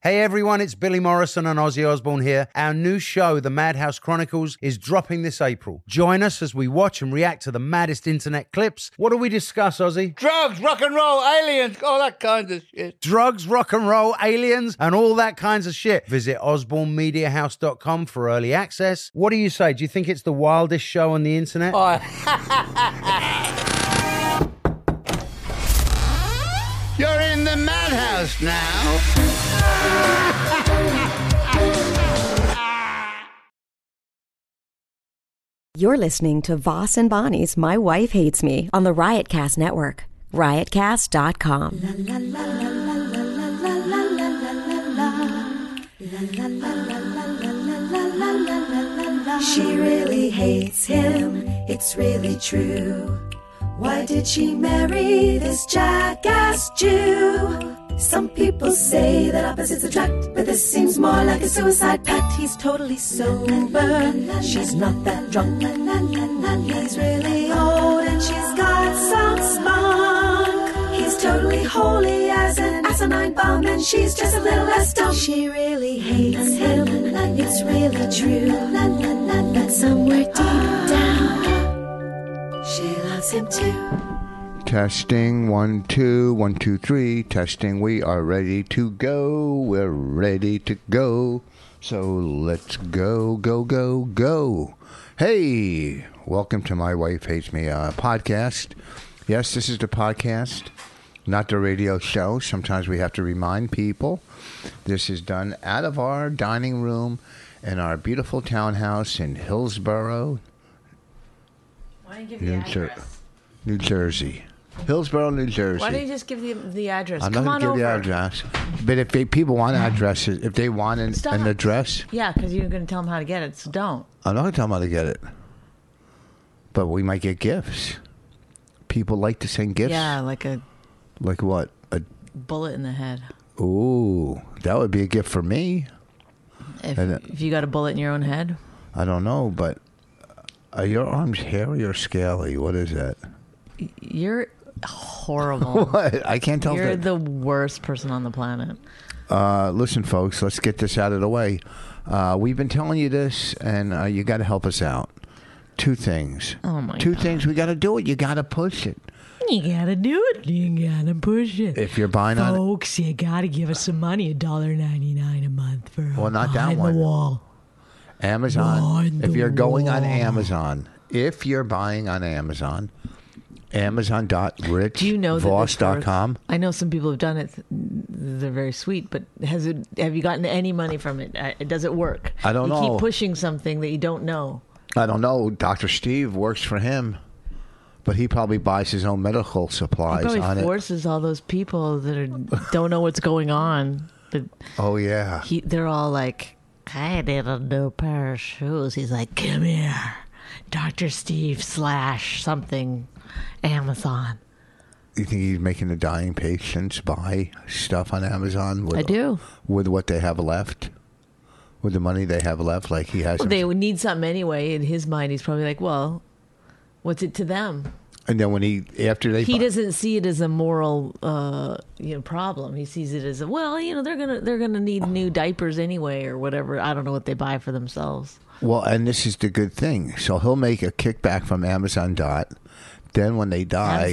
Hey everyone, it's Billy Morrison and Ozzy Osbourne here. Our new show, The Madhouse Chronicles, is dropping this April. Join us as we watch and react to the maddest internet clips. What do we discuss, Ozzy? Drugs, rock and roll, aliens, all that kind of shit. Drugs, rock and roll, aliens, and all that kinds of shit. Visit osbornemediahouse.com for early access. What do you say? Do you think it's the wildest show on the internet? Oh. You're in the madhouse now. You're listening to Voss and Bonnie's My Wife Hates Me on the Riotcast Network. Riotcast.com. She really hates him, it's really true. Why did she marry this jackass Jew? Some people say that opposites attract, but this seems more like a suicide pact. He's totally sober, she's not that drunk. He's really old and she's got some spunk. He's totally holy as an asinine bomb, and she's just a little less dumb. She really hates him, it's really true. But somewhere deep down, she loves him too. Testing, 1, 2, 1, 2, 3. Testing, we are ready to go. We're ready to go. So let's go, go, go, go. Hey, welcome to My Wife Hates Me podcast. Yes, this is the podcast, not the radio show. Sometimes we have to remind people. This is done out of our dining room in our beautiful townhouse in Hillsborough, Why don't you give the address? New Jersey. Hillsborough, New Jersey. Why don't you just give the address? I'm Come not on going to over. give the address. But if people want addresses, if they want an address, Yeah, because you're going to tell them how to get it, so don't. I'm not going to tell them how to get it. But we might get gifts. People like to send gifts. Yeah, like a Like what? A bullet in the head. Ooh, that would be a gift for me. If you got a bullet in your own head? I don't know, but are your arms hairy or scaly? What is that? You're horrible. What? I can't tell. You're the worst person on the planet. Listen, folks, let's get this out of the way. We've been telling you this, and you got to help us out. Two things. Oh, my Two God. things. We got to do it. You got to push it. You gotta do it. You gotta push it. If you're buying on, Folks, you gotta give us some money. $1.99 a month for Well, not that behind one. the wall. Amazon. Behind If the you're going on wall. Amazon, if you're buying on Amazon, Do you know that Amazon.richvoss.com. I know some people have done it. They're very sweet, but have you gotten any money from it? Does it work? I don't know. You keep pushing something that you don't know. I don't know. Dr. Steve works for him, but he probably buys his own medical He supplies probably on it. forces all those people that don't know what's going on. But Oh, yeah. they're all like, I need a new pair of shoes. He's like, come here, Dr. Steve / something, Amazon. You think he's making the dying patients buy stuff on Amazon? I do. With what they have left? With the money they have left? Like he has. Well, they would need something anyway. In his mind, he's probably like, well, what's it to them? And then when after they He doesn't see it as a moral problem. He sees it as they're gonna need new diapers anyway or whatever. I don't know what they buy for themselves. Well, and this is the good thing. So he'll make a kickback from Amazon. Then when they die,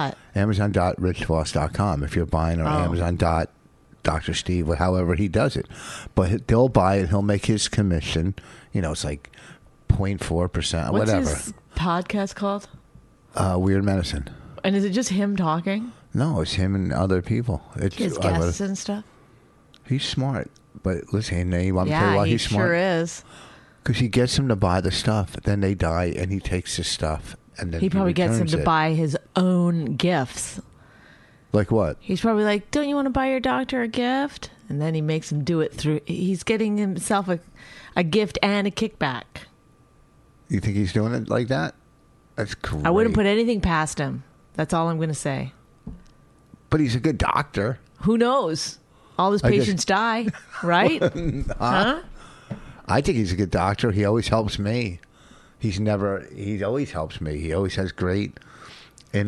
Amazon.richvoss.com. If you're buying or Amazon. Dr. Steve, or however he does it, but they'll buy it. He'll make his commission. It's like 0.4%, What's whatever. his podcast called? Weird Medicine. And is it just him talking? No, it's him and other people. It's His guests and stuff? He's smart, but listen, you want me to tell you why he he's smart? sure is. Because he gets them to buy the stuff, then they die, and he takes the stuff, and then He probably gets them returns to it. buy his own gifts. Like what? He's probably like, don't you want to buy your doctor a gift? And then he makes him do it through. He's getting himself a gift and a kickback. You think he's doing it like that? That's great. I wouldn't put anything past him. That's all I'm going to say. But he's a good doctor. Who knows? All his I guess- patients die, right? Huh? I think he's a good doctor. He always helps me. He always helps me. He always has great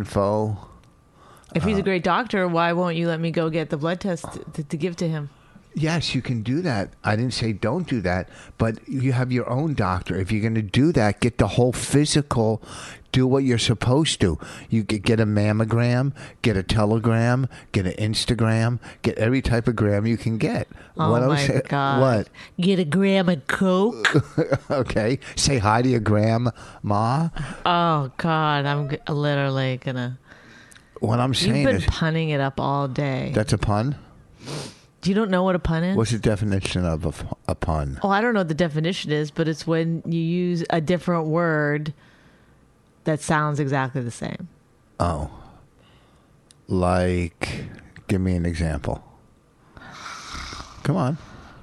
info. If he's a great doctor, why won't you let me go get the blood test to give to him? Yes, you can do that. I didn't say don't do that, but you have your own doctor. If you're going to do that, get the whole physical. Do what you're supposed to. You get a mammogram, get a telegram, get an Instagram, get every type of gram you can get. Oh, my God. What? Get a gram of Coke. Okay. Say hi to your grandma. Oh, God. I'm literally going to. What I'm saying You've been is. punning it up all day. That's a pun? You don't know what a pun is? What's the definition of a pun? Oh, I don't know what the definition is, but it's when you use a different word that sounds exactly the same. Oh. Like, give me an example. Come on.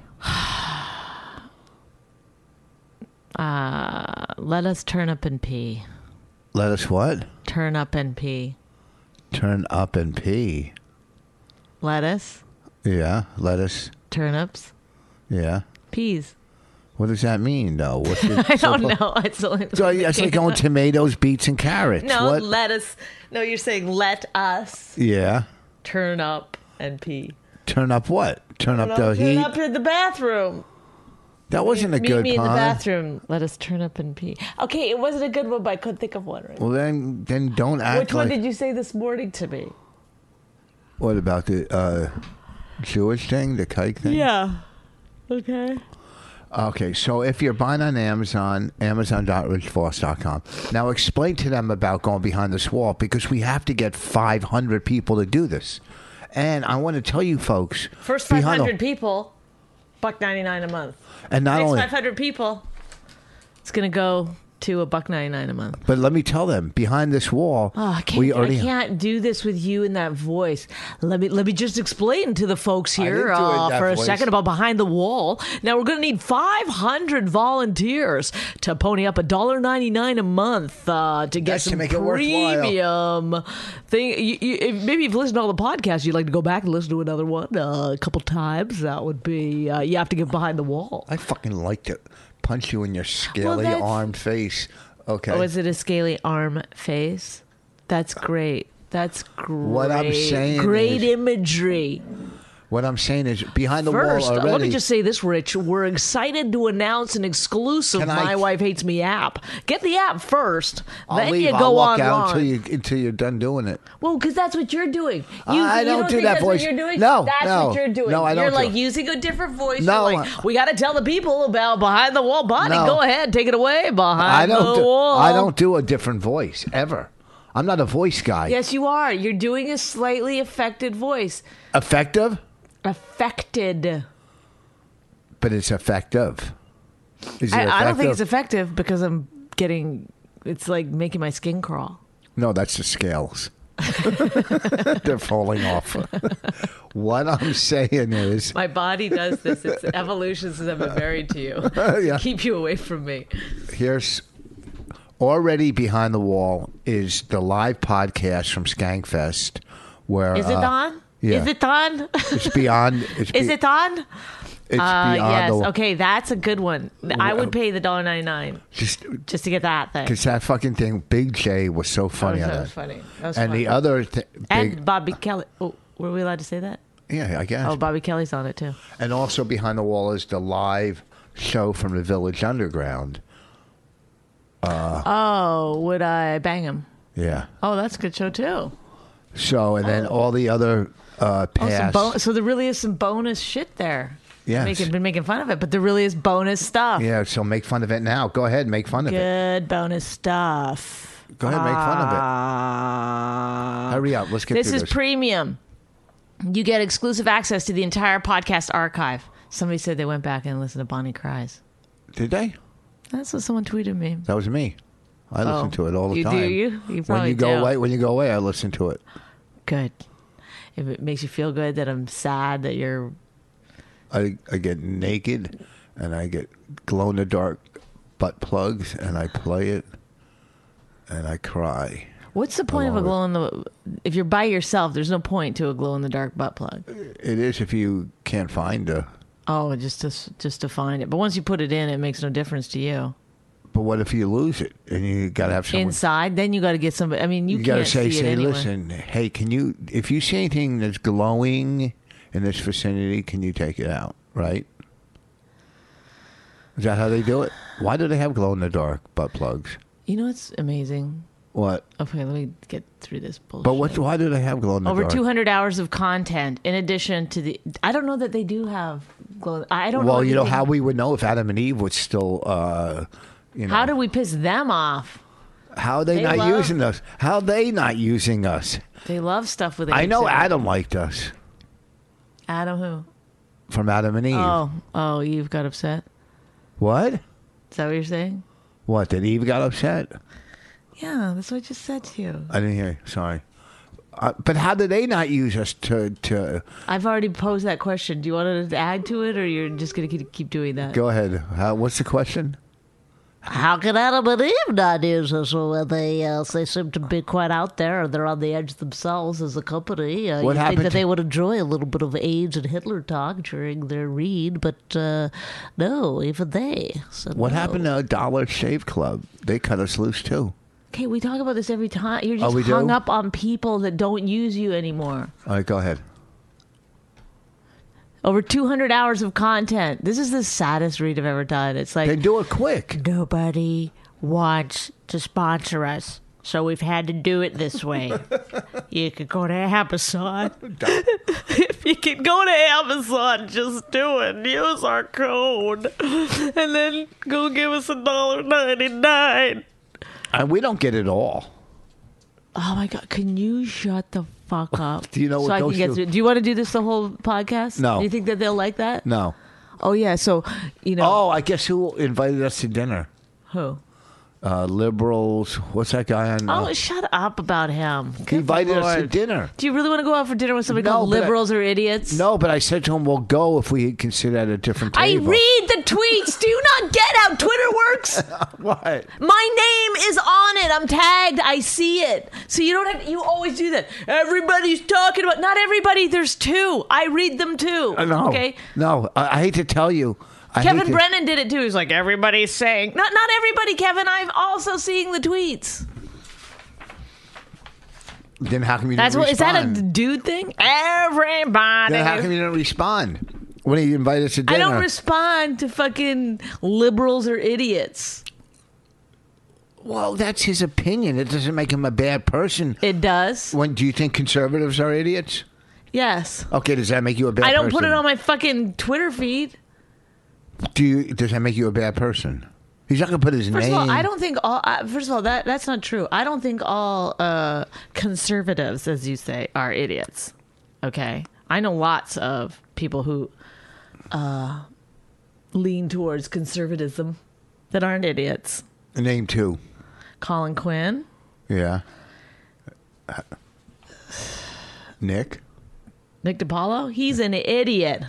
Let us turn up and pee. Let us what? Turn up and pee. Turn up and pee. Lettuce, Yeah. Lettuce. turnips, Yeah. peas. What does that mean, though? What's it, I don't know. It's only So it's like going tomatoes, beets, and carrots. no, What? lettuce. No, you're saying let us Yeah. turn up and pee. Turn up what? Turn up the Turn heat? up in the bathroom. That wasn't a Meet good me in the pun. bathroom. Let us turn up and pee. Okay, it wasn't a good one, but I couldn't think of one right now. Well, then don't act Which one like... did you say this morning to me? What about the Jewish thing, the kike thing? Yeah. Okay. Okay, so if you're buying on Amazon, amazon.richvoss.com. Now explain to them about going behind this wall, because we have to get 500 people to do this. And I want to tell you folks... First behind 500 people, $1.99 a month. And not Next only... 500 people, it's going to go to $1.99 a month. But let me tell them, behind this wall, Oh, I we already... I can't do this with you in that voice. Let me just explain to the folks here didn't do it in that for a voice. second about behind the wall. Now we're going to need 500 volunteers to pony up $1.99 a month to get That's to some make it worthwhile. premium thing. Maybe if you listen to all the podcasts, you'd like to go back and listen to another one a couple times. That would be you have to get behind the wall. I fucking like to punch you in your scaly that's- armed face. Okay. Oh, is it a scaly arm face? That's great. That's great. What I'm saying great is- imagery. What I'm saying is, behind the First, wall already... let me just say this, Rich. We're excited to announce an exclusive Can I- My Wife Hates Me app. Get the app first, I'll then leave. you I'll go walk online. out until you're done doing it. Well, because that's what you're doing. I you don't do think that that's voice. What you're doing? No, that's no. what you're doing. No, I don't You're do like it. using a different voice. No, You're like, we got to tell the people about behind the wall. Bonnie, No. go ahead, take it away. I Behind don't. the wall. I don't do a different voice ever. I'm not a voice guy. Yes, you are. You're doing a slightly affected voice. Effective, Affected. but it's effective. Is it I don't think effective? it's effective because I'm getting. It's like making my skin crawl. No, that's the scales. They're falling off. What I'm saying is, My body does this. It's evolution since I've been married to you. Yeah. Keep you away from me. here's already behind the wall is the live podcast from Skankfest, where Is it on? yeah. Is it on? It's beyond. Is it on? It's beyond Yes. the. Okay, that's a good one. I would pay the $1.99 just to get that thing. Because that fucking thing, Big J was so funny that on was that. funny. That was And funny. the other And big, Bobby Kelly. Oh, were we allowed to say that? yeah, I guess. Oh, Bobby Kelly's on it too. And also behind the wall is the live show from the Village Underground. Oh, would I bang him? Yeah. Oh, that's a good show too. So, and then all the other past. So there really is some bonus shit there. Yes. Been making fun of it, but there really is bonus stuff. Yeah, so make fun of it now. Go ahead, make fun of it. Good bonus stuff. Go ahead, make fun of it. Hurry up, let's get This through is this. premium. You get exclusive access to the entire podcast archive. Somebody said they went back and listened to Bonnie Cries. Did they? That's what someone tweeted me. That was me. I listen to it all the You time. do, you? You when probably you go do. away, when you go away, I listen to it. Good. If it makes you feel good that I'm sad that you're... I get naked and I get glow in the dark butt plugs and I play it and I cry. What's the point of a love it. glow in the... If you're by yourself, there's no point to a glow in the dark butt plug. It is if you can't find a. Oh, just to find it. But once you put it in, it makes no difference to you. But what if you lose it and you got to have someone? Inside, then you got to get somebody... I mean, you You got to can't say, see it anyway. listen, hey, can you? If you see anything that's glowing in this vicinity. Can you take it out? Right? Is that how they do it? Why do they have glow-in-the-dark butt plugs? You know what's amazing? What? Okay, let me get through this bullshit. But why do they have glow-in-the-dark? Over 200 hours of content in addition to the... I don't know that they do have glow... I don't know. Well, you know anything. how we would know if Adam and Eve was still, How do we piss them off? How are they not using us? How are they not using us? They love stuff with... I know Adam. Adam liked us. Adam who? From Adam and Eve. Oh, Eve got upset? What? Is that what you're saying? What, that Eve got upset? Yeah, that's what I just said to you. I didn't hear you. Sorry. But how do they not use us to... I've already posed that question. Do you want to add to it, or you're just going to keep doing that? Go ahead. What's the question? How can Adam and Eve not use us when they seem to be quite out there and they're on the edge themselves as a company? What you'd happened think that to- they would enjoy a little bit of AIDS and Hitler talk during their read, but no, even they. So What no. happened to Dollar Shave Club? They cut us loose, too. Okay, we talk about this every time. You're just we do? hung up on people that don't use you anymore. All right, go ahead. Over 200 hours of content. This is the saddest read I've ever done. It's like... They do it quick. Nobody wants to sponsor us, so we've had to do it this way. You could go to Amazon. If you can go to Amazon, just do it. Use our code. And then go give us $1.99. And we don't get it all. Oh my God. Can you shut the fuck up? Do you know so what I can those get do? through. Do you want to do this the whole podcast? No. Do you think that they'll like that? No. Oh, yeah. So, you know. Oh, I guess who invited us to dinner? Who? Liberals. What's that guy on? Oh, shut up about him. he Good invited us to Lord. dinner. Do you really want to go out for dinner with somebody No, called but liberals or idiots? No, but I said to him, we'll go if we can sit at a different I table. read the tweets. Do you not get how Twitter works? What? My name is on it. I'm tagged. I see it. So you don't have. You always do that. Everybody's talking about. Not everybody. There's two. I read them too. No. Okay. No, I hate to tell you. Kevin Brennan did it too. He's like, everybody's saying. Not everybody, Kevin. I'm also seeing the tweets. Then how come you That's didn't what. Is that a respond? dude thing? Everybody. Then how come you didn't respond when he invited us to I dinner? don't respond to fucking liberals or idiots. Well, that's his opinion. It doesn't make him a bad person. It does. Do you think conservatives are idiots? Yes. Okay, does that make you a bad person? I don't put it on my fucking Twitter feed. Does that make you a bad person? He's not going to put his First name. of all, I don't think all. First of all, that's not true. I don't think all conservatives, as you say, are idiots. Okay, I know lots of people who lean towards conservatism that aren't idiots. Name two. Colin Quinn, Yeah. Nick DiPaolo, he's an idiot.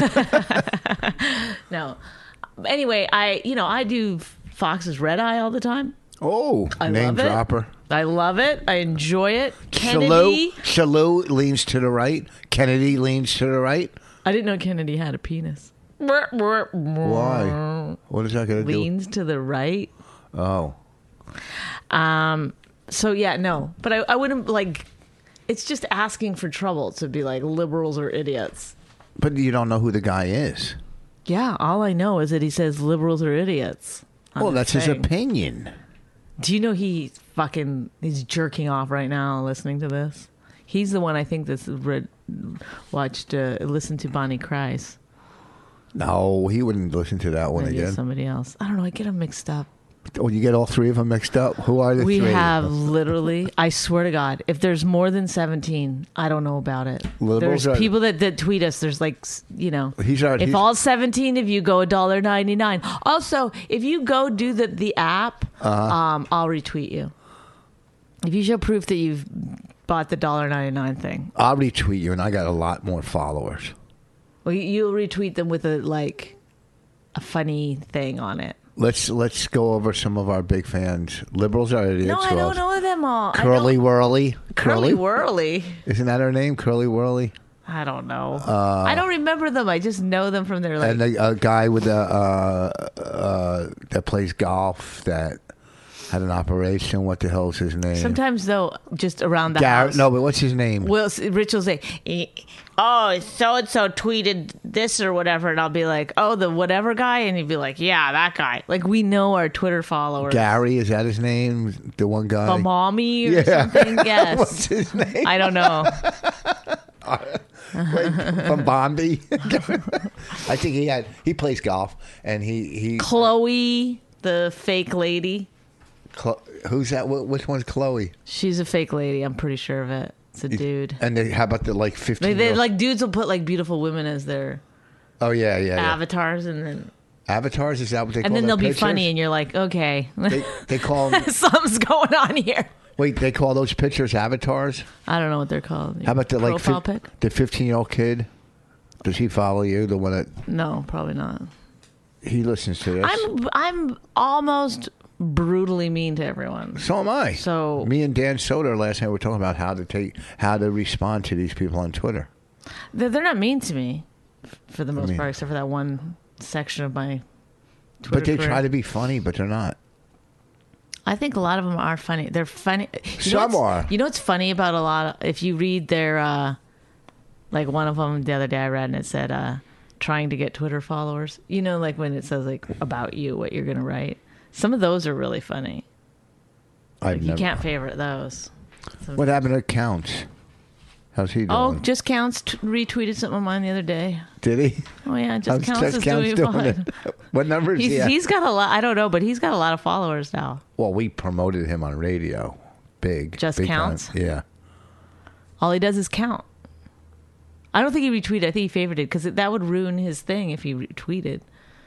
No. Anyway, I do Fox's Red Eye all the time. Oh, I name love it. dropper. I love it. I enjoy it. Kennedy. Shalou leans to the right. Kennedy leans to the right. I didn't know Kennedy had a penis. Why? What is that going to do? Leans to the right. Oh. So yeah, no. But I wouldn't like. It's just asking for trouble to be like liberals or idiots. But you don't know who the guy is. Yeah, all I know is that he says liberals are idiots. Well, that's his opinion. Do you know he's jerking off right now listening to this? He's the one I think that's listened to Bonnie Christ. No, he wouldn't listen to that one Maybe again. it's somebody else. I don't know. I get them mixed up. Oh, you get all three of them mixed up? Who are the We three? have literally, I swear to God, if there's more than 17, I don't know about it. Liberals There's are- people that tweet us. There's like, if all 17 of you go $1.99. Also, if you go do the app, I'll retweet you. If you show proof that you've bought the $1.99 thing. I'll retweet you, and I got a lot more followers. Well, you'll retweet them with a funny thing on it. Let's go over some of our big fans. Liberals are idiots. No, I Who don't else? know them all. Curly Whirly. Curly Whirly. Isn't that her name? Curly Whirly. I don't know. I don't remember them. I just know them from their And a guy with that plays golf. That had an operation. What the hell's his name? Sometimes, though, just around the house. No, but what's his name? Rich will say, oh, so-and-so tweeted this or whatever. And I'll be like, oh, the whatever guy? And he'd be like, yeah, that guy. Like, we know our Twitter followers. Gary, is that his name? The one guy? Mommy or something? Yes. What's his name? I don't know. From Bombay. I think he plays golf, and he Chloe, the fake lady. Who's that? Which one's Chloe? She's a fake lady. I'm pretty sure of it. It's a dude. And how about the 15? They like dudes will put like beautiful women as their avatars, and then avatars, is that what they call? And then they'll pictures? Be funny, and you're like, okay, they call them, something's going on here. Wait, they call those pictures avatars? I don't know what they're called. How about the profile pic? The 15-year-old kid? Does he follow you? The one that? No, probably not. He listens to this. I'm almost brutally mean to everyone. So am I. So me and Dan Soder last night were talking about how to respond to these people on Twitter. They're not mean to me, for the most part, except for that one section of my Twitter But they career. try to be funny, but they're not. I think a lot of them are funny. They're funny. Some are. You know what's funny about a lot of, if you read their, like one of them the other day I read and it said, trying to get Twitter followers. You know, like when it says like about you, what you're going to write. Some of those are really funny. You can't favorite those. What happened to Counts? How's he doing? Oh, Just Counts retweeted something of mine the other day. Did he? Oh yeah, Just Counts is doing fine. What number is he at? He's got a lot. I don't know, but he's got a lot of followers now. Well, we promoted him on radio. Big Counts? Time. Yeah. All he does is count. I don't think he retweeted. I think he favorited because that would ruin his thing if he retweeted.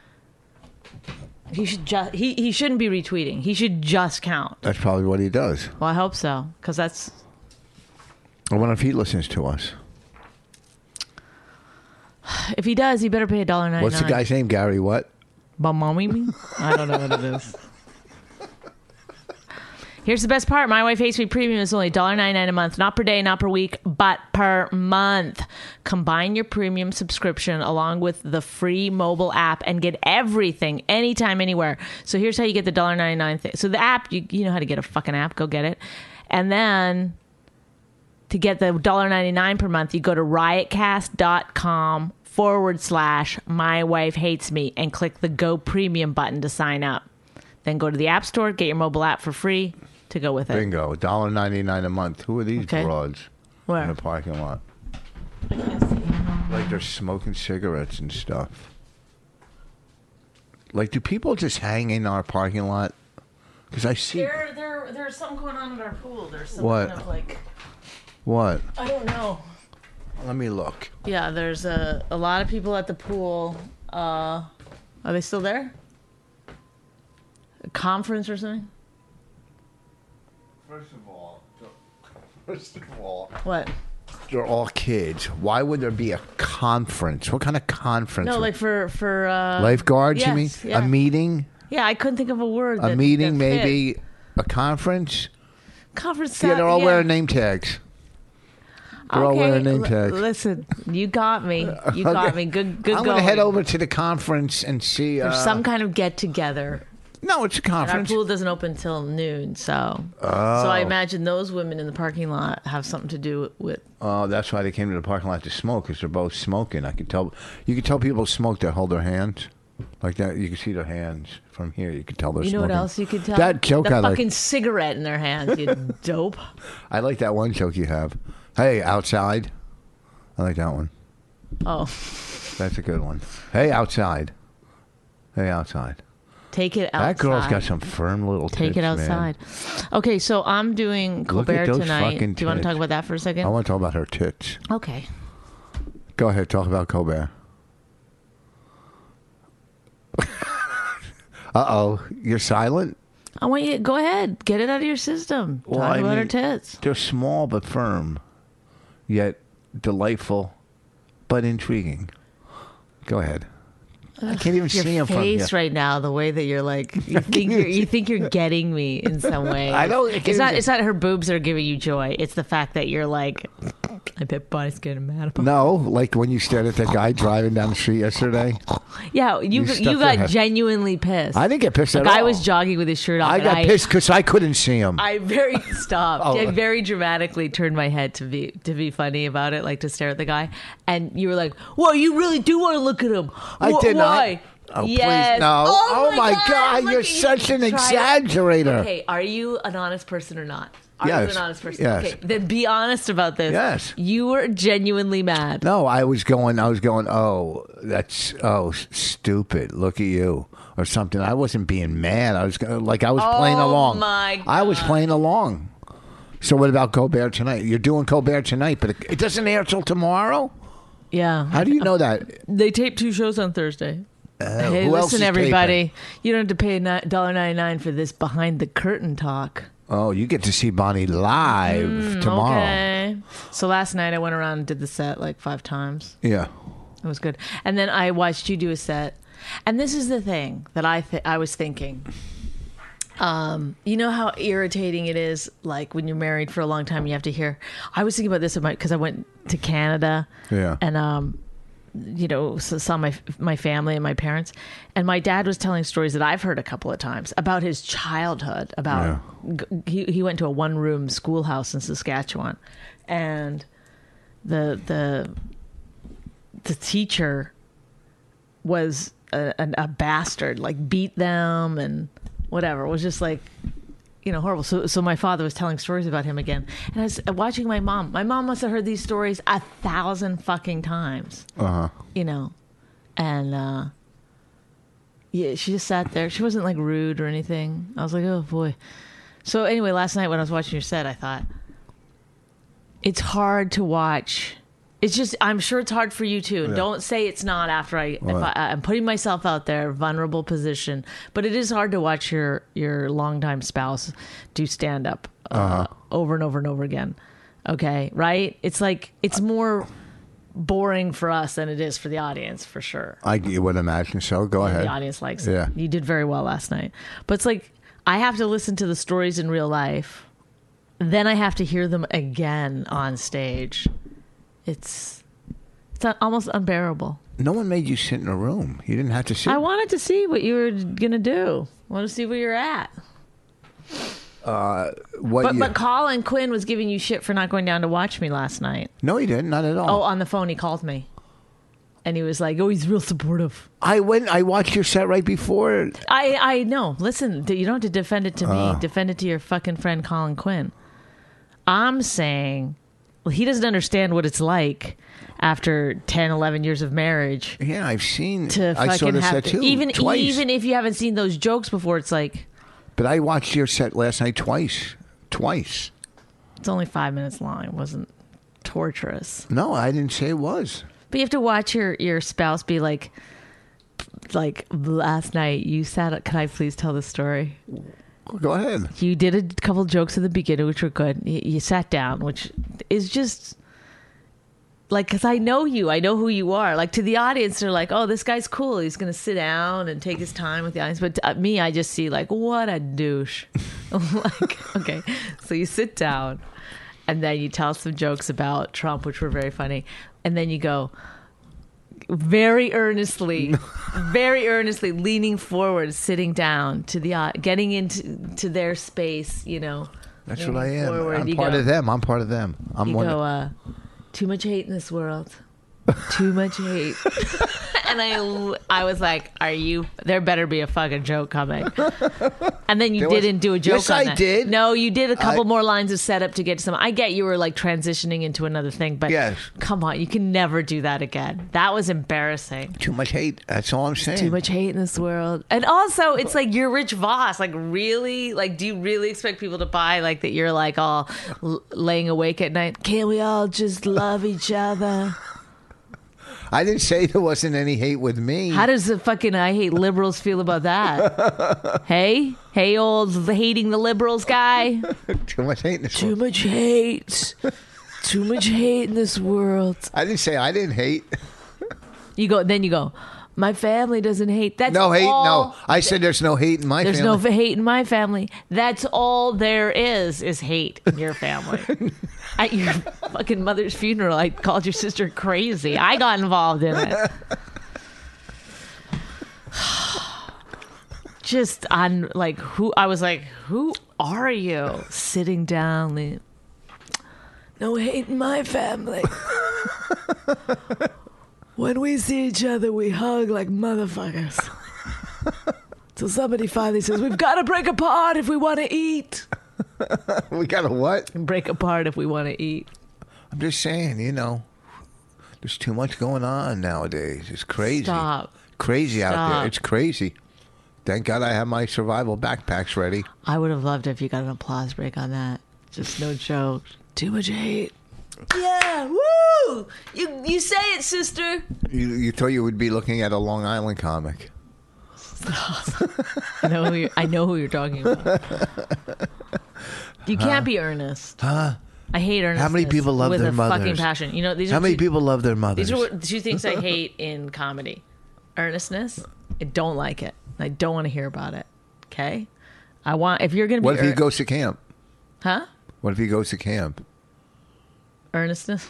He should he shouldn't be retweeting. He should just count. That's probably what he does. Well, I hope so, because that's. I wonder if he listens to us. If he does, he better pay $1.99. What's the guy's name? Gary what? Mommy? I don't know what it is. Here's the best part. My Wife Hates Me Premium is only $1.99 a month. Not per day, not per week, but per month. Combine your premium subscription along with the free mobile app and get everything anytime, anywhere. So here's how you get the $1.99 thing. So the app, you know how to get a fucking app. Go get it. And then to get the $1.99 per month, you go to riotcast.com/My Wife Hates Me and click the Go Premium button to sign up. Then go to the App Store, get your mobile app for free to go with it. Bingo. $1.99 a month. Who are these broads Where? in the parking lot? I can't see. Like they're smoking cigarettes and stuff. Like, do people just hang in our parking lot? Because I see... There's something going on at our pool. There's some What? kind of like... What? I don't know. Let me look. Yeah, there's a lot of people at the pool. Are they still there? A conference or something? First of all, What? they're all kids. Why would there be a conference? What kind of conference? No, like for lifeguards, you mean? yes, yeah. A meeting? Yeah, I couldn't think of a word. A meeting, maybe? A conference? Conference. Yeah, they're all wearing name tags. They're all wearing name tags. Listen, you got me. You got me. Good I'm going. going to head over to the conference and see... There's some kind of get-together. No, it's a And our conference. pool doesn't open till noon, so I imagine those women in the parking lot have something to do with. Oh, that's why they came to the parking lot to smoke, because they're both smoking. I could tell. You could tell people smoke that hold their hands like that. You can see their hands from here. You can tell they're You know smoking. what else you could tell? That joke the I like. fucking cigarette in their hands. You dope. I like that one joke you have. Hey, outside. I like that one. Oh, That's a good one. Hey, outside. Hey, outside. take it outside. That girl's got some firm little tits, Take it outside. man. Okay, so I'm doing Look Colbert at those tonight. fucking Do you want to talk tits. about that for a second? I want to talk about her tits. Okay. Go ahead, talk about Colbert. Uh-oh, you're silent? I want you to go ahead. Get it out of your system. Well, Talk I about her mean, tits. They're small but firm, yet delightful but intriguing. Go ahead. I can't even see Your him from here. face right now, the way that you're like, you think you're getting me in some way. I don't- It's not her boobs that are giving you joy. It's the fact that you're like, I bet Bonnie's getting mad about No, like when you stared at that guy driving down the street yesterday. Yeah, you got genuinely pissed. I didn't get pissed at all. The guy was jogging with his shirt off. I got pissed because I couldn't see him. I very dramatically turned my head to be funny about it, like to stare at the guy. And you were like, "Well, you really do want to look at him." I did not. Why? Oh, yes. Please, no. Oh my God, you're such an exaggerator. Okay, are you an honest person or not? Are you an honest person? Yes. Okay, then be honest about this. Yes. You were genuinely mad. No, I was going, oh, that's, stupid. Look at you. Or something. I wasn't being mad. I was playing along. Oh, my God. I was playing along. So what about Colbert tonight? You're doing Colbert tonight, but it doesn't air till tomorrow? Yeah. How do you know that? They tape 2 shows on Thursday. Hey, who else listen, is everybody. taping? You don't have to pay $1.99 for this behind the curtain talk. Oh, you get to see Bonnie live tomorrow. Okay. So last night I went around and did the set like 5 times. Yeah. It was good. And then I watched you do a set. And this is the thing that I was thinking. You know how irritating it is, like when you're married for a long time, you have to hear. I was thinking about this because I went to Canada. Yeah. And saw my family and my parents, and my dad was telling stories that I've heard a couple of times about his childhood. About he went to a 1-room schoolhouse in Saskatchewan, and the teacher was a bastard, like beat them and whatever. It was just like, horrible. So my father was telling stories about him again. And I was watching my mom. My mom must have heard these stories 1,000 fucking times. Uh-huh. And she just sat there. She wasn't like rude or anything. I was like, oh boy. So anyway, last night when I was watching your set, I thought, it's hard to watch. It's just, I'm sure it's hard for you too. Yeah. Don't say it's not after I'm putting myself out there, vulnerable position. But it is hard to watch your longtime spouse do stand up over and over and over again. Okay, right? It's like, it's more boring for us than it is for the audience, for sure. I would imagine so. Go ahead. The audience likes it. You did very well last night. But it's like, I have to listen to the stories in real life. Then I have to hear them again on stage. It's almost unbearable. No one made you sit in a room. You didn't have to sit. I wanted to see what you were going to do. I wanted to see where you're at. But Colin Quinn was giving you shit for not going down to watch me last night. No, he didn't. Not at all. Oh, on the phone, he called me. And he was like, oh, he's real supportive. I watched your set right before. I know. Listen, you don't have to defend it to me. Defend it to your fucking friend Colin Quinn. I'm saying... Well, he doesn't understand what it's like after 10, 11 years of marriage. Yeah, I've seen. I saw the set too. Even if you haven't seen those jokes before, it's like. But I watched your set last night twice. It's only 5 minutes long. It wasn't torturous. No, I didn't say it was. But you have to watch your spouse be like last night you sat. Can I please tell the story? Go ahead. You did a couple jokes at the beginning, which were good. You sat down, which is just like, because I know you. I know who you are. Like, to the audience, they're like, oh, this guy's cool. He's going to sit down and take his time with the audience. But to me, I just see like, what a douche. Like, okay. So you sit down and then you tell some jokes about Trump, which were very funny. And then you go, very earnestly leaning forward, sitting down to the getting into their space, That's what I am. Forward. I'm part of them. Too much hate in this world. Too much hate. And I was like, there better be a fucking joke coming. And then you didn't do a joke on that. Yes, I did. No, you did a couple more lines of setup to get to some. I get you were like transitioning into another thing, but come on, you can never do that again. That was embarrassing. Too much hate. That's all I'm saying. Too much hate in this world. And also, it's like, you're Rich Voss. Like, really? Like, do you really expect people to buy like that you're like all laying awake at night? Can't we all just love each other? I didn't say there wasn't any hate with me. How does the fucking I hate liberals feel about that? Hey, old hating the liberals guy. Too much hate in this world. Too much hate. Too much hate in this world. I didn't say I didn't hate. Then you go, My family doesn't hate. That's no hate. all, No, I said there's no hate in my family. There's no hate in my family. That's all there is hate in your family. At your fucking mother's funeral, I called your sister crazy. I got involved in it. Just on like who I was like, who are you? Sitting down, no hate in my family. When we see each other, we hug like motherfuckers. So somebody finally says, we've got to break apart if we want to eat. We got to what? Break apart if we want to eat. I'm just saying, there's too much going on nowadays. It's crazy. Stop. Crazy out there. It's crazy. Thank God I have my survival backpacks ready. I would have loved it if you got an applause break on that. Just no joke. Too much hate. Yeah, woo! You say it, sister. You thought you would be looking at a Long Island comic. I know who you're talking about. You can't be earnest. Huh? I hate earnestness. How many people love their mothers? With a fucking passion. These are How many people love their mothers? These are two things I hate in comedy. Earnestness. I don't like it. I don't want to hear about it. Okay? If you're going to be... What if he goes to camp? Huh? What if he goes to camp? Earnestness?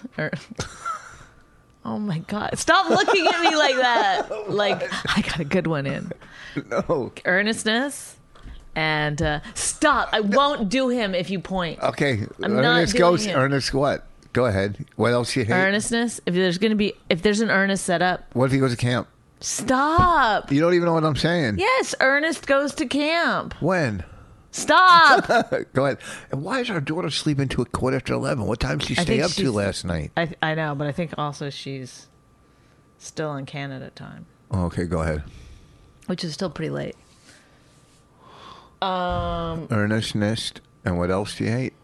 Oh my God. Stop looking at me like that. Like, I got a good one in. No. Earnestness and stop. I won't do him if you point. Okay. I'm not doing him. Ernest what? Go ahead. What else you hate? Earnestness. If there's an Ernest setup. What if he goes to camp? Stop. You don't even know what I'm saying. Yes, Ernest goes to camp. When? Stop. Go ahead. And why is our daughter sleeping to 11:15? What time did she stay up to last night? I know, but I think also she's still in Canada time. Oh, okay, go ahead. Which is still pretty late. Earnestness. And what else do you hate?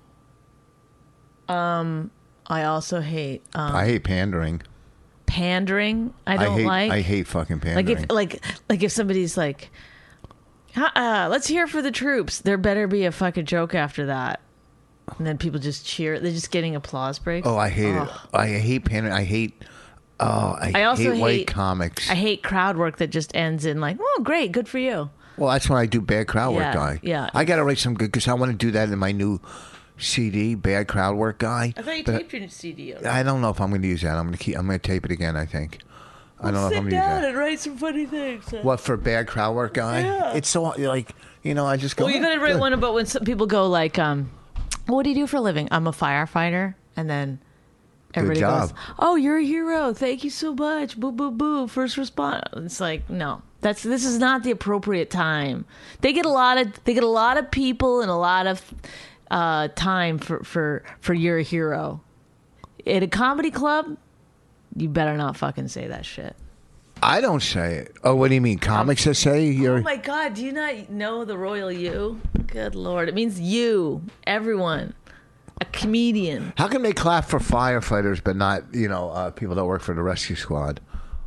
I also hate... I hate pandering. Pandering, I hate fucking pandering. Like if somebody's like... let's hear for the troops. There better be a fucking joke after that. And then people just cheer. They're just getting applause breaks. Oh, I hate it. I hate pandering. I hate white comics. I hate crowd work that just ends in like, oh, great, good for you. Well, that's when I do bad crowd work guy. Yeah. I got to write some good, because I want to do that in my new CD, bad crowd work guy. I thought you taped your CD. I don't know if I'm going to use that. I'm going to tape it again, I think. I don't know if I'm going to use that. Sit down and write some funny things. What, for bad crowd work guy? Yeah. It's so, like, I just go... Well, you're going to write one about when some people go like, what do you do for a living? I'm a firefighter. And then everybody goes, oh, you're a hero. Thank you so much. Boo, boo, boo. First responder. It's like, no. This is not the appropriate time. They get a lot of people and a lot of time for you're a hero. At a comedy club, you better not fucking say that shit. I don't say it. Oh, what do you mean? Comics that say you're... Oh my God, do you not know the royal you? Good Lord. It means you. Everyone. A comedian. How can they clap for firefighters but not, people that work for the rescue squad?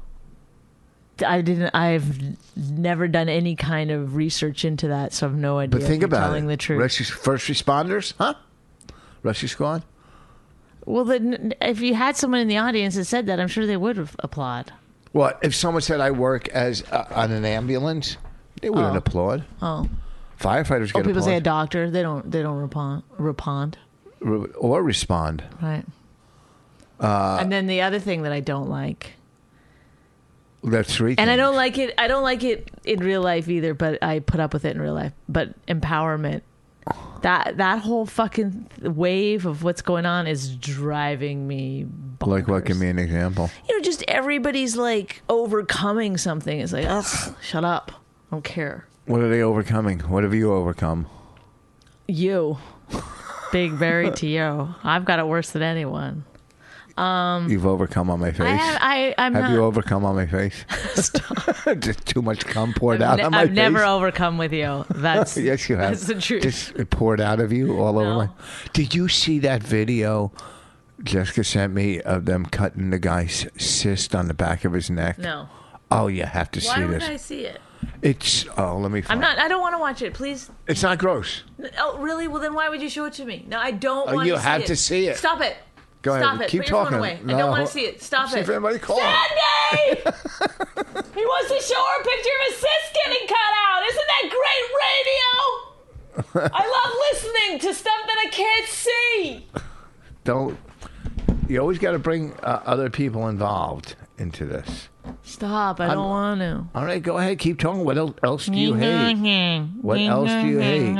I've never done any kind of research into that, so I have no idea. But think about telling it. The truth. First responders? Huh? Rescue squad? Well, then, if you had someone in the audience that said that, I'm sure they would applaud. Well, if someone said I work as on an ambulance, they wouldn't applaud. Oh. Firefighters get people applause. Say a doctor, they don't respond. Or respond. Right. And then the other thing that I don't like... That's three things. And I don't like it in real life either, but I put up with it in real life. But empowerment. That whole fucking wave of what's going on is driving me bonkers. Like what? Give me an example. Just everybody's like overcoming something. It's like, ugh, shut up. I don't care. What are they overcoming? What have you overcome? You. Big Barry to you. I've got it worse than anyone. You've overcome on my face. Have you overcome on my face? Just too much cum poured out on my face. I've never overcome with you. That's yes, you have. That's the truth. Just it poured out of you all over my. Did you see that video Jessica sent me of them cutting the guy's cyst on the back of his neck? No. Oh, you have to see this. Why would I see it? It's let me find I don't want to watch it, please. It's not gross. Oh, really? Well, then why would you show it to me? No, I don't want to see it. You have to see it. Stop it. Go Stop ahead. it. Keep Put your talking. phone away. No. I don't want to see it. Stop See it. if anybody calls. Sandy! He wants to show her a picture of his cyst getting cut out. Isn't that great radio? I love listening to stuff that I can't see. Don't. You always got to bring other people involved into this. Stop. I don't want to. All right, go ahead. Keep talking. What else do you hate? What else do you hate?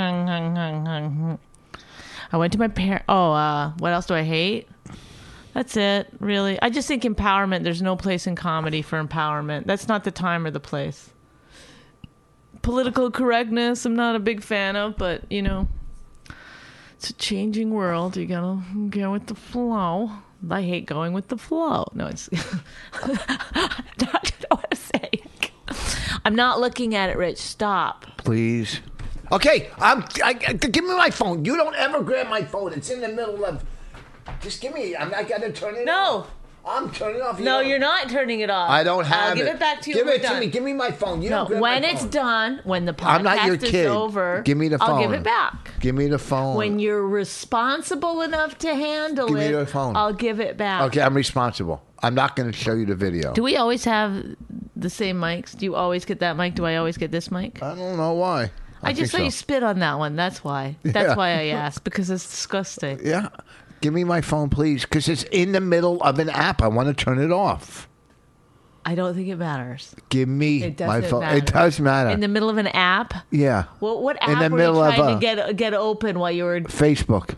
I went to my parents. Oh, what else do I hate? That's it, really. I just think empowerment, there's no place in comedy for empowerment. That's not the time or the place. Political correctness, I'm not a big fan of, but, you know, it's a changing world. You gotta go with the flow. I hate going with the flow. No, it's... I don't know what to say. I'm not looking at it, Rich. Stop. Please. Okay, give me my phone. You don't ever grab my phone. It's in the middle of... Just give me... I got to turn it off. I'm turning it off. You're not turning it off. I don't have I'll give it back to you. Give it to me. Give me my phone. You don't grab when my it's phone. done, when the I'm not your podcast is kid. over, Give me the phone. I'll give it back. Give me the phone. When you're responsible enough to handle Give me it, the phone. I'll give it back. Okay, I'm responsible. I'm not going to show you the video. Do we always have the same mics? Do you always get that mic? Do I always get this mic? I don't know why. I just saw you spit on that one. That's why. That's why I asked, because it's disgusting. Yeah. Give me my phone, please, because it's in the middle of an app. I want to turn it off. I don't think it matters. Give me It my doesn't phone. matter. It does matter. In the middle of an app? Yeah. Well, what In app the were you middle of trying to get open while you were... Facebook.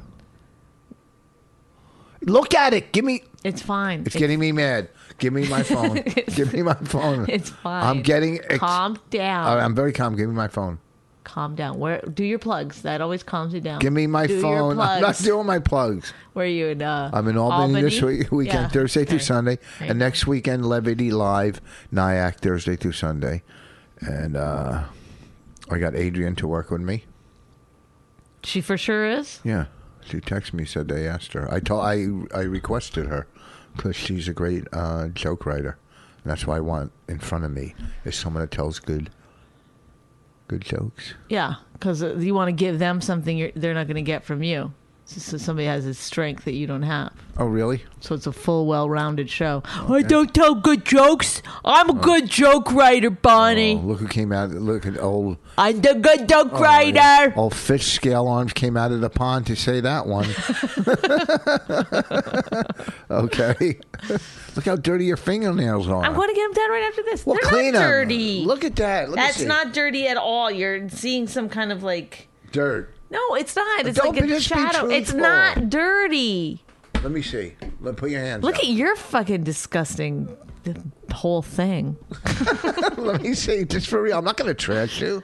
Look at it. Give me... It's fine. It's getting me mad. Give me my phone. Give me my phone. It's fine. I'm getting... Calm down. All right, I'm very calm. Give me my phone. Calm down. Do your plugs. That always calms you down. Give me my Do your phone. I'm not plugs. doing my plugs. Where are you in? I'm in Albany this weekend, Yeah. Thursday through Sunday, Right. and next weekend Levity Live, Nyack, Thursday through Sunday, and I got Adrian to work with me. She for sure is. Yeah, she texted me, said they asked her. I requested her because she's a great joke writer, and that's why I want in front of me is someone that tells good jokes. Yeah, because you want to give them something they're not going to get from you. So somebody has a strength that you don't have. Oh, really? So it's a full, well-rounded show. Okay. I don't tell good jokes. I'm a good joke writer, Bonnie. Oh, look who came out. Look at old... I'm the good joke writer. Yeah. Old fish scale arms came out of the pond to say that one. Okay. Look how dirty your fingernails are. I'm going to get them done right after this. Well, They're clean not them. dirty. Look at that. That's not dirty at all. You're seeing some kind of like... Dirt. No, it's not. It's Don't like a just be shadow. It's truthful. not dirty. Let me see. Put your hands Look up. at your fucking disgusting whole thing. Let me see. Just for real. I'm not going to trash you.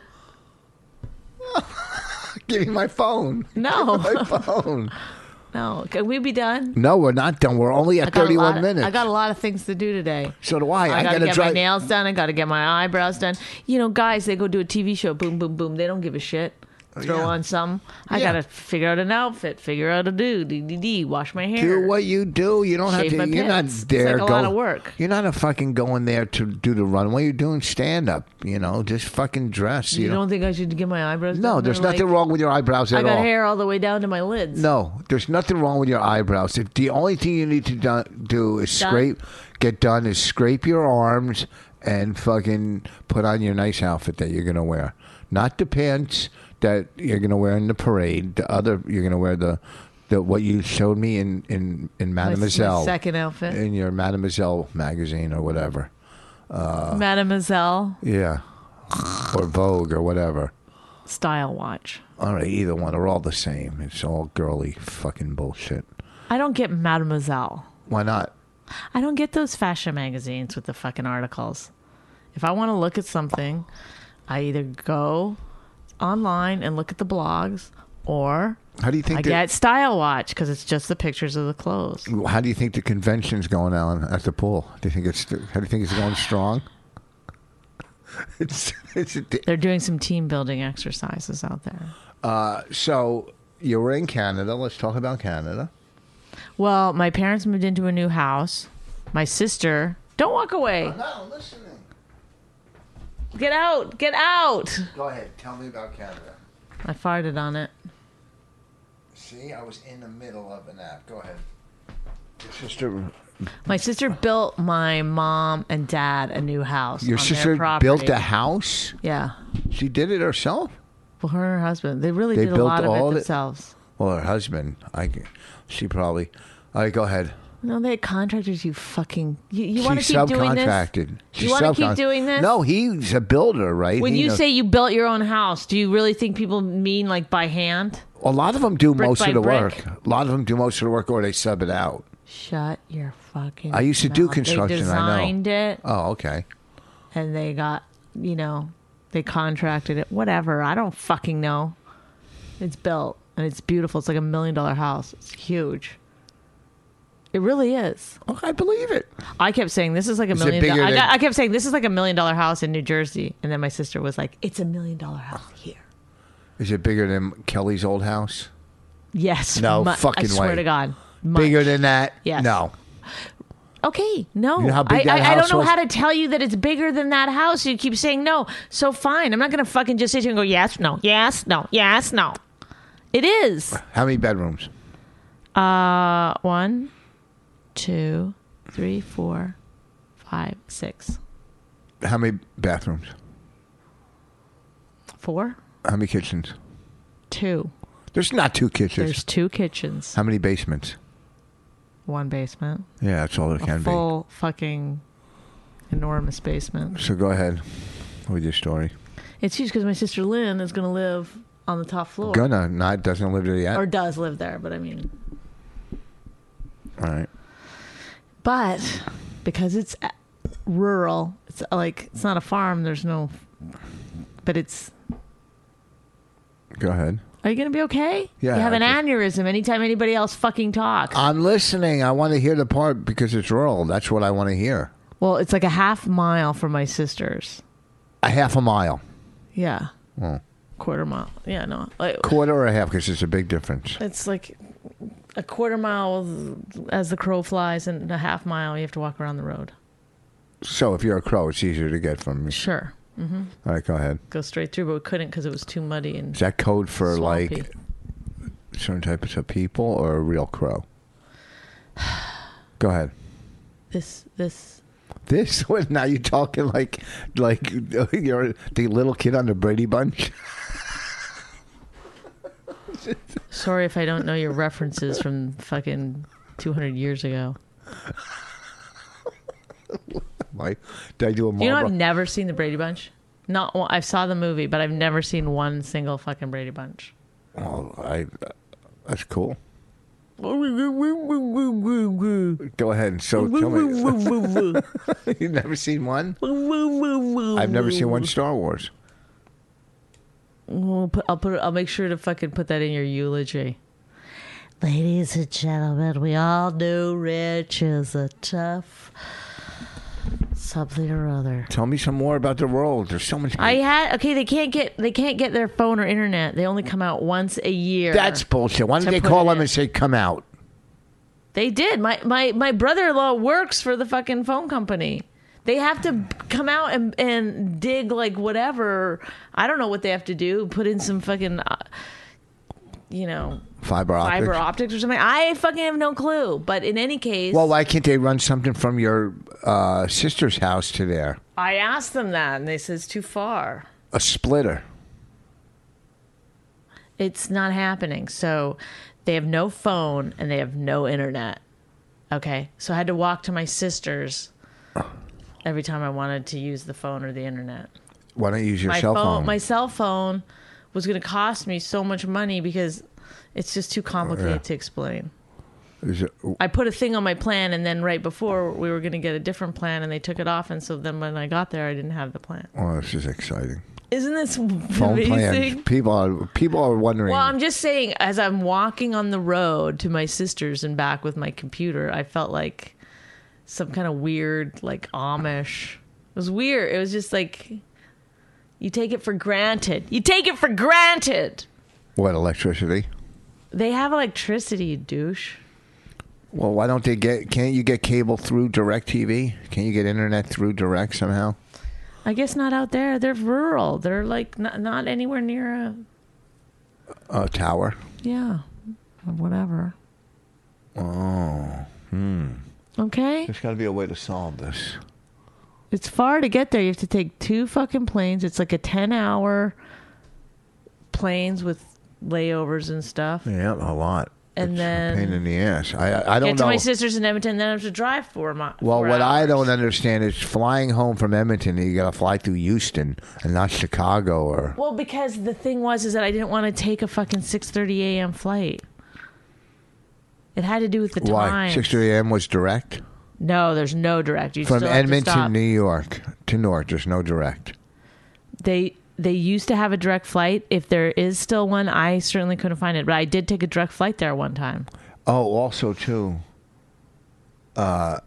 Give me my phone. No. Give me my phone. No. Can we be done? No, we're not done. We're only at 31 minutes. I got a lot of things to do today. So do I. I got to get drive. my nails done. I got to get my eyebrows done. You know, guys, they go do a TV show. Boom, boom, boom. They don't give a shit. Throw on some. I got to figure out an outfit. Figure out a do. Wash my hair. Do what you do. You don't Shave have my to. You're not pits. there. It's like a lot of work. You're not a fucking going there to do the runway. You're doing stand up. You know, just fucking dress. You don't think I should get my eyebrows done? No, there's nothing wrong with your eyebrows at all. I got hair all the way down to my lids. No, there's nothing wrong with your eyebrows. If the only thing you need to do is scrape your arms and fucking put on your nice outfit that you're gonna wear, not the pants that you're gonna wear in the parade. The other you're gonna wear the what you showed me in Mademoiselle, my second outfit in your Mademoiselle magazine or whatever. Mademoiselle, yeah, or Vogue or whatever. Style Watch. All right, either one. They're all the same. It's all girly fucking bullshit. I don't get Mademoiselle. Why not? I don't get those fashion magazines with the fucking articles. If I want to look at something, I either go online and look at the blogs, or how do you think I get Style Watch because it's just the pictures of the clothes. How do you think the convention's going on at the pool? How do you think it's going strong? They're doing some team building exercises out there. So you were in Canada. Let's talk about Canada. Well, my parents moved into a new house. My sister, don't walk away. I'm not listening. Get out! Get out! Go ahead. Tell me about Canada. I farted on it. See, I was in the middle of an app. Go ahead. My sister built my mom and dad a new house. Your on sister their property. built a house? Yeah. She did it herself? Well, her and her husband. They really did a lot of it themselves. Well, her husband. She probably. All right, go ahead. No, they had contractors, you fucking... You want to keep doing this? You want to keep doing this? No, he's a builder, right? When you say you built your own house, do you really think people mean like by hand? A lot of them do most of the brick? work. A lot of them do most of the work or they sub it out. Shut your fucking I used to do construction, They designed it. Oh, okay. And they got, they contracted it. Whatever. I don't fucking know. It's built and it's beautiful. It's like $1 million house. It's huge. It really is. Oh, I believe it. I kept saying this is like $1 million. I kept saying this is like $1 million house in New Jersey, and then my sister was like, "It's $1 million house here." Is it bigger than Kelly's old house? Yes. No fucking way. I swear to God. Much. Bigger than that? Yes. No. Okay, no. You know how big that I house don't know was? how to tell you that it's bigger than that house. You keep saying no. So fine. I'm not going to fucking just sit here and go, yes, no, yes, no, yes, no. It is. How many bedrooms? 1, 2, 3, 4, 5, 6. How many bathrooms? 4. How many kitchens? 2. There's not 2 kitchens. There's 2 kitchens. How many basements? 1 basement. Yeah, that's all there can A full fucking enormous basement. be. So go ahead with your story. It's huge because my sister Lynn is going to live on the top floor. Doesn't live there yet. Or does live there, but I mean. All right. But because it's rural, it's not a farm. There's no. But it's. Go ahead. Are you going to be okay? Yeah. You have an aneurysm anytime anybody else fucking talks. I'm listening. I want to hear the part because it's rural. That's what I want to hear. Well, it's like a half mile from my sister's. A half a mile. Yeah. Oh. Quarter mile. Yeah, no. Quarter or a half because it's a big difference. It's like a quarter mile as the crow flies and a half mile you have to walk around the road. So if you're a crow, it's easier to get from me. Sure. Mm-hmm. All right, go ahead. Go straight through, but we couldn't because it was too muddy and Is that code for swampy. like certain types of people or a real crow? Go ahead. This. What, now you're talking like you're the little kid on the Brady Bunch? Sorry if I don't know your references from fucking 200 years ago. Did I do a marble? You know I've never seen the Brady Bunch? Not well, I saw the movie, but I've never seen one single fucking Brady Bunch. Oh, that's cool. Go ahead. So tell me. You've never seen one? I've never seen one Star Wars. I'll make sure to fucking put that in your eulogy. Ladies and gentlemen, we all know Rich is a tough something or other. Tell me some more about the role. There's so much. They can't get their phone or internet. They only come out once a year. That's bullshit. Why don't they call them and say come out? They did. My brother-in-law works for the fucking phone company. They have to come out and dig like whatever. I don't know what they have to do. Put in some fucking fiber optics or something. I fucking have no clue. But in any case, well, why can't they run something from your sister's house to there? I asked them that, and they said it's too far. A splitter. It's not happening. So they have no phone and they have no internet. Okay, so I had to walk to my sister's every time I wanted to use the phone or the internet. Why don't you use your cell phone? My cell phone was going to cost me so much money because it's just too complicated to explain. I put a thing on my plan, and then right before we were going to get a different plan, and they took it off, and so then when I got there, I didn't have the plan. Oh, this is exciting. Isn't this phone amazing? Plans. People are wondering. Well, I'm just saying, as I'm walking on the road to my sister's and back with my computer, I felt like some kind of weird, like Amish. It was weird. It was just like, you take it for granted. You take it for granted. What, electricity? They have electricity, you douche. Well, why don't they can't you get cable through DirecTV? Can't you get internet through Direct somehow? I guess not out there. They're rural. They're like not anywhere near a tower. Yeah, whatever. Oh, Okay? There's got to be a way to solve this. It's far to get there. You have to take 2 fucking planes. It's like a 10-hour planes with layovers and stuff. Yeah, a lot. And it's then a pain in the ass. I don't know. Get to my sister's in Edmonton, then I have to drive 4 miles. Well, what I don't understand is flying home from Edmonton, you got to fly through Houston and not Chicago or. Well, because the thing is that I didn't want to take a fucking 6:30 a.m. flight. It had to do with the time. Why? 6:30 a.m. was direct? No, there's no direct. You from still have Edmonton, to stop. New York to Newark, there's no direct. They used to have a direct flight. If there is still one, I certainly couldn't find it. But I did take a direct flight there one time. Oh, also, too, the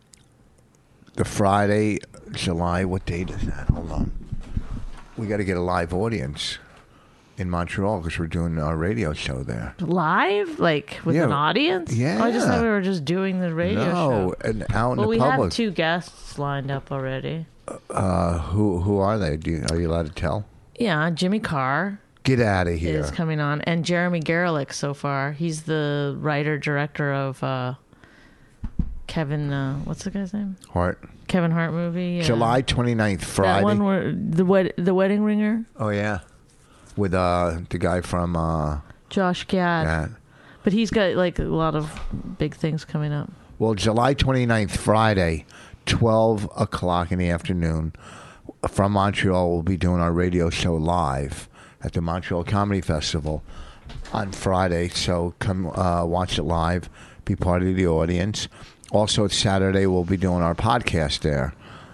Friday, July, what date is that? Hold on. We got to get a live audience in Montreal because we're doing our radio show there. Live? Like with an audience? Yeah. Oh, I just thought we were just doing the radio show. No, and out in the we public. have 2 guests lined up already. Who are they? Are you allowed to tell? Yeah, Jimmy Carr. Get out of here. Is coming on. And Jeremy Garlick so far. He's the writer-director of Kevin, what's the guy's name? Hart. Kevin Hart movie. July 29th, Friday. That one where the Wedding Ringer. Oh, yeah. With the guy from... Josh Gad. Yeah. But he's got like a lot of big things coming up. Well, July 29th, Friday, 12 o'clock in the afternoon, from Montreal, we'll be doing our radio show live at the Montreal Comedy Festival on Friday. So come watch it live, be part of the audience. Also, Saturday, we'll be doing our podcast there.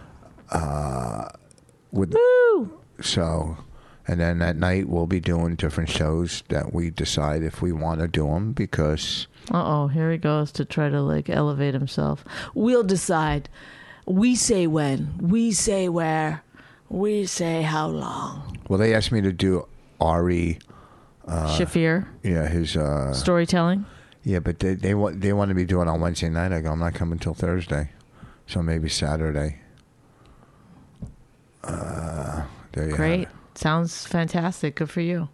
Woo! So, and then at night, we'll be doing different shows that we decide if we want to do them because... Here he goes to try to like elevate himself. We'll decide. We say when. We say where. We say how long. Well, they asked me to do Ari Shafir. Yeah, his storytelling. Yeah, but they want to be doing it on Wednesday night. I go, I'm not coming till Thursday, so maybe Saturday. There you Great. have it. Sounds fantastic. Good for you.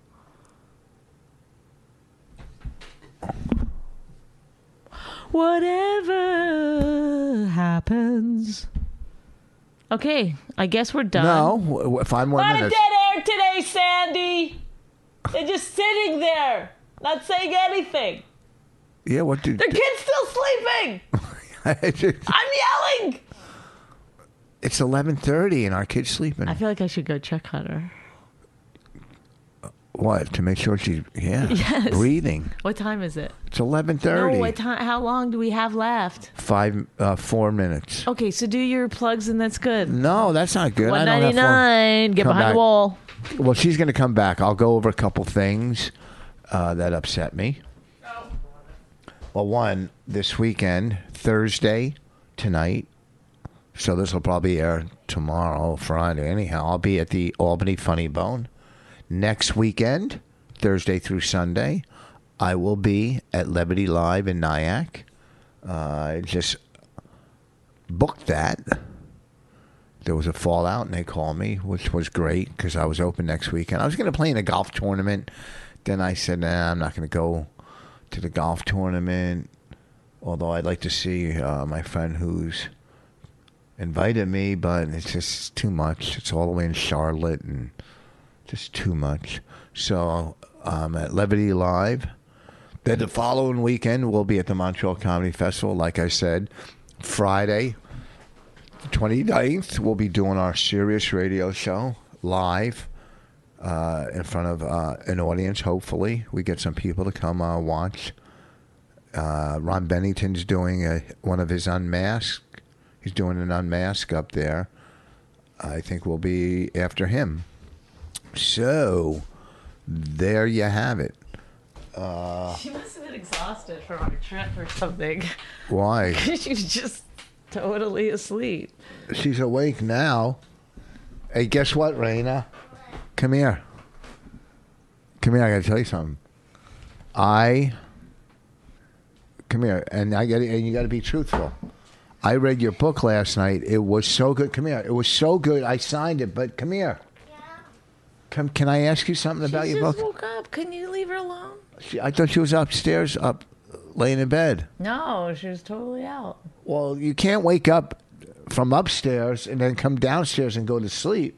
Whatever happens. Okay, I guess we're done. No, 5 more Not minutes. a dead air today, Sandy. They're just sitting there, not saying anything. Yeah, what did... The kid's still sleeping. I'm yelling. It's 11:30 and our kid's sleeping. I feel like I should go check on her. What? To make sure she's Yes. breathing. What time is it? It's 11:30. No, what time? How long do we have left? 4 minutes. Okay, so do your plugs and that's good. No, that's not good. I don't have $1.99. Get Come behind back. the wall. Well, she's going to come back. I'll go over a couple things that upset me. Well, one, this weekend, Thursday, tonight. So this will probably air tomorrow, Friday. Anyhow, I'll be at the Albany Funny Bone. Next weekend, Thursday through Sunday, I will be at Levity Live in Nyack. I just booked that. There was a fallout, and they called me, which was great because I was open next weekend. I was going to play in a golf tournament. Then I said, nah, I'm not going to go to the golf tournament, although I'd like to see my friend who's invited me, but it's just too much. It's all the way in Charlotte and just too much. So I'm at Levity Live. Then the following weekend, we'll be at the Montreal Comedy Festival. Like I said, Friday, 29th, we'll be doing our Sirius radio show live in front of an audience, hopefully. We get some people to come watch. Ron Bennington's doing one of his Unmasked. He's doing an Unmasked up there. I think we'll be after him. So, there you have it. She must have been exhausted from our trip or something. Why? She was just totally asleep. She's awake now. Hey, guess what, Raina? Come here. Come here, I gotta tell you something. Come here, and you gotta be truthful. I read your book last night. It was so good. Come here. It was so good. I signed it, but come here. Yeah. Can I ask you something about your book? She just woke up. Couldn't you leave her alone? I thought she was upstairs, up laying in bed. No, she was totally out. Well, you can't wake up from upstairs and then come downstairs and go to sleep.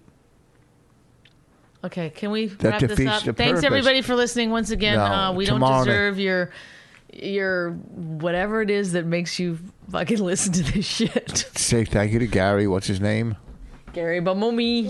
Okay, can we That wrap this defeats up? the Thanks purpose. everybody for listening once again. No, We tomorrow don't deserve your whatever it is that makes you fucking listen to this shit. Say thank you to Gary. What's his name? Gary Bamomi.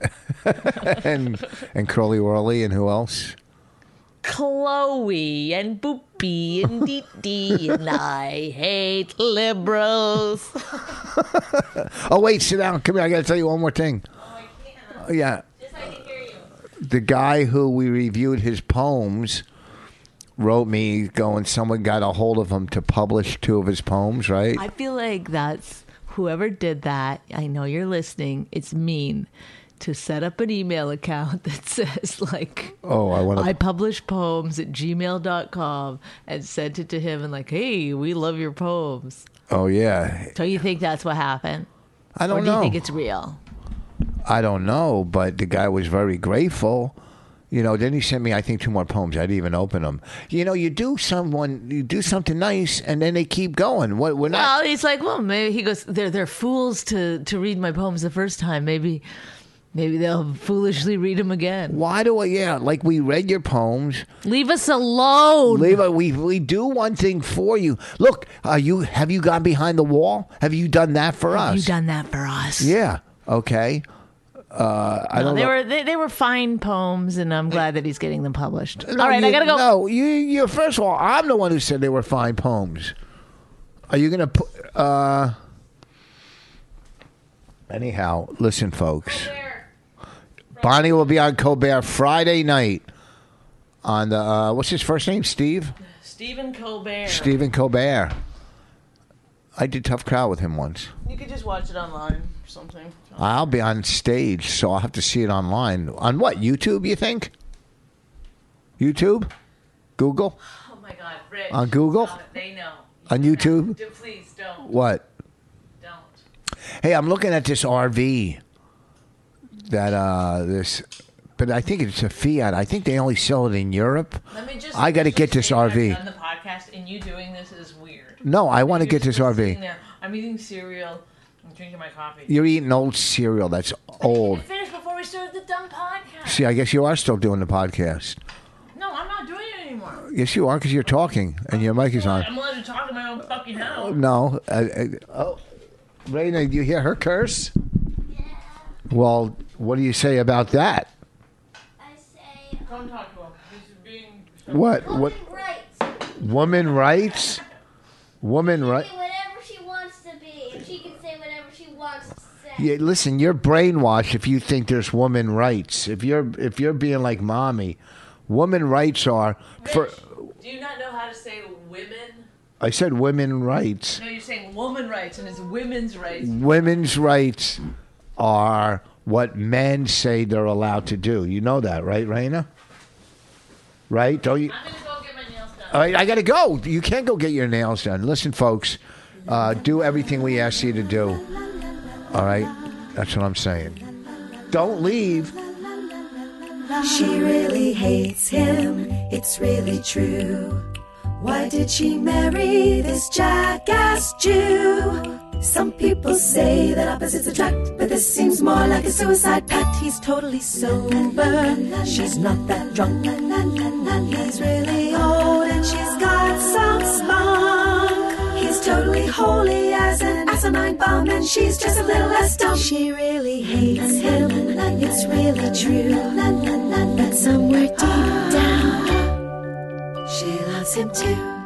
and Curly Whirly and who else? Chloe and Boopy and Dee and I hate liberals. Oh, wait, sit down. Come here. I got to tell you one more thing. Oh, I can't. Oh, yeah. Just I can hear you. The guy who we reviewed his poems wrote me going, someone got a hold of him to publish 2 of his poems, right? I feel like that's whoever did that. I know you're listening. It's mean to set up an email account that says like, I publish poems at gmail.com and sent it to him and like, hey, we love your poems. Oh, yeah. So you think that's what happened? I don't know. Or do you think it's real? I don't know, but the guy was very grateful. You know, then he sent me, I think, 2 more poems. I didn't even open them. You know, you do something nice, and then they keep going. We're not. Well, he's like, well, maybe he goes, they're fools to read my poems the first time. Maybe they'll foolishly read them again. Why do I? Yeah, like we read your poems. Leave us alone. We do one thing for you. Look, have you gone behind the wall? Have you done that for us? Have you done that for us? Yeah. Okay. I don't know. They were fine poems, and I'm glad that he's getting them published. All right, I gotta go. No, you. First of all, I'm the one who said they were fine poems. Are you gonna put? Anyhow, listen, folks. Bonnie will be on Colbert Friday night on the what's his first name? Stephen Colbert. I did Tough Crowd with him once. You could just watch it online or something. I'll be on stage, so I'll have to see it online. On what? YouTube, you think? YouTube? Google? Oh, my God, Rich. On Google? Stop it. They know. On YouTube? Please, don't. What? Don't. Hey, I'm looking at this RV. But I think it's a Fiat. I think they only sell it in Europe. I got to get this RV. On the podcast, and you doing this is weird. No, I want to get this RV. I'm eating cereal. I'm drinking my coffee. You're eating old cereal that's old. I finished before we started the dumb podcast. See, I guess you are still doing the podcast. No, I'm not doing it anymore. Yes, you are, because you're talking and your mic is on. I'm allowed to talk in my own fucking house. No. Raina, do you hear her curse? Yeah. Well, what do you say about that? I say... Don't talk to him. This is being... What? Woman rights. Woman rights? Woman rights? Whatever she wants to be. If she can say whatever she wants to say. Yeah, listen, you're brainwashed if you think there's woman rights. If you're being like mommy, woman rights are... Rich, do you not know how to say women? I said women rights. No, you're saying woman rights, and it's women's rights. Women's rights are what men say they're allowed to do. You know that, right, Raina? Right? Don't you? I'm going to go get my nails done. All right, I got to go. You can't go get your nails done. Listen, folks, do everything we ask you to do. All right? That's what I'm saying. Don't leave. She really hates him, it's really true. Why did she marry this jackass Jew? Some people say that opposites attract, but this seems more like a suicide pact. He's totally sober, she's not that drunk. He's really old and she's got some spunk. He's totally holy as an asinine bomb, and she's just a little less dumb. She really hates him, it's really true. But somewhere deep down, she loves him too.